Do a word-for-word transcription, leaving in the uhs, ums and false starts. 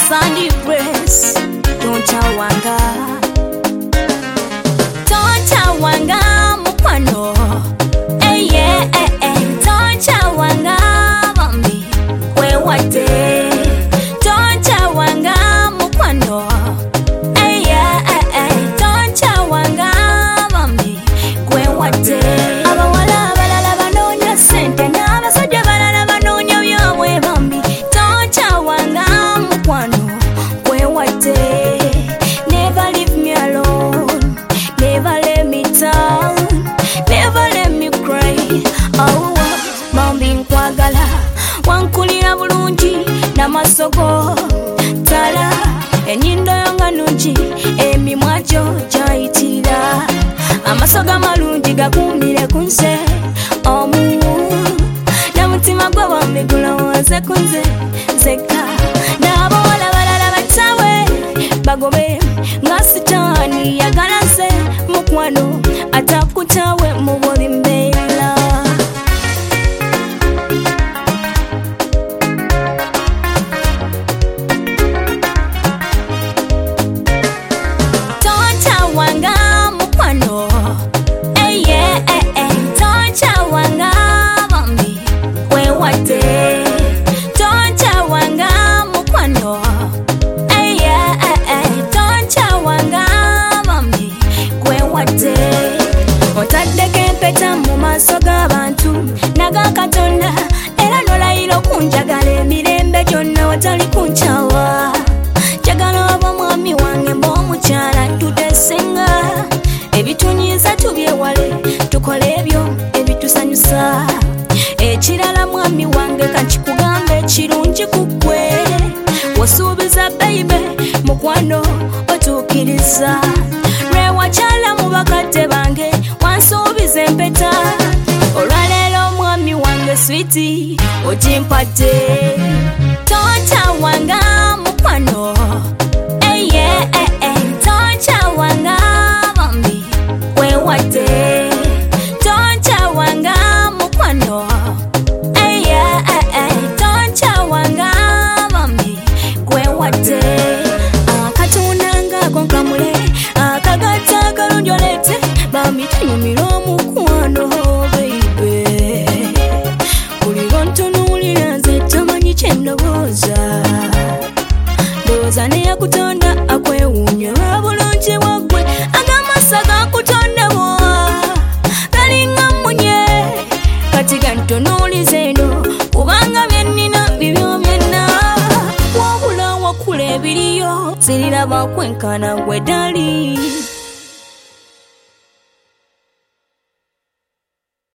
Sandy Grace, Tonta Wanga, Tonta Wanga, Mukwano, eh yeah, eh eh, Tonta Wanga, Mami, we wate, Tonta Wanga, Mukwano, eh yeah, eh eh, Tonta Wanga, Mami, we wate. Abawala balala banonya sente n'abasajja balala banonya byabwe bambi. Tonta Wanga, Mukwano, we wate. Never leave me alone, never let me down, never let me cry. Oh, mambi nkwagala, wankulira bulungi n'amasogo tala, ennyindo yo nga nnungi, emimwa gyo gyayitira, amasoga malungi gakuumire ku nze omu, n'omutima gwe bambi gulowooze ku nze nzekka. N'abawala balala batawe bagobe nga sitaani yagala nze mukwano atakutawe mu buli mbeera. Tonta Wanga, Mukwano, eh yeah, eh eh, Tonta Wanga, Mami, we wate. Tonta Wanga, Mukwano, eh yeah, eh eh, Tonta Wanga, Mami, we wate. Otaddeko empeta mu maaso g'abantu naga Katonda, era n'olayira okunjagala emirembe gyonna watali kunkyawa. Njagala oba mwami wange ng'omukyala tutesenga, ebitunyiza tubyewale, tukole ebyo ebitusanyusa. Ekirala mwami wange kakikugambe ekirungi ku ggwe, wasuubiza bayibe mukwano otuukiriza. Lwewakyala mu bakadde bange wansuubiza empeta, olwaleero mwami wange switi ogimpadde. Tonta Wanga, Mukwano, eh yeah, eh eh, Tonta Wanga, Mami, we wate. Tonta Wanga, Mukwano, eh yeah, eh eh, Tonta Wanga, Mami, we wate. Akatunda ngako nkamule, akagata akalungi oleete, bambi tunyumira omukwano baby. Buli lwontunuulira nze tomanyi kye ndowooza, ndowooza neyakutonda akwewuunya lwa bulungi bwaggwe, ag'amaaso agakutondawo galinga munye. Kati gantunuuliza eno kubanga bye nnina bibyo byonna, wabula wakula ebiriyo siriraba kwenkana gwe dali.